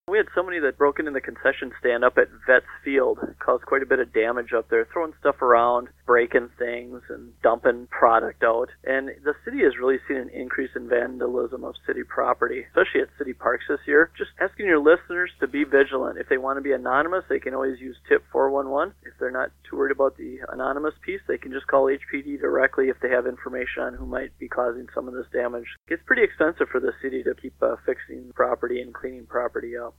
We had somebody that broke into the concession stand up at Vets Field, caused quite a bit of damage up there, throwing stuff around, breaking things, and dumping product out. And the city has really seen an increase in vandalism of city property, especially at city parks this year. Just asking your listeners to be vigilant. If they want to be anonymous, they can always use tip 411. If they're not too worried about the anonymous piece, they can just call HPD directly if they have information on who might be causing some of this damage. It's pretty expensive for the city to keep fixing property and cleaning property up.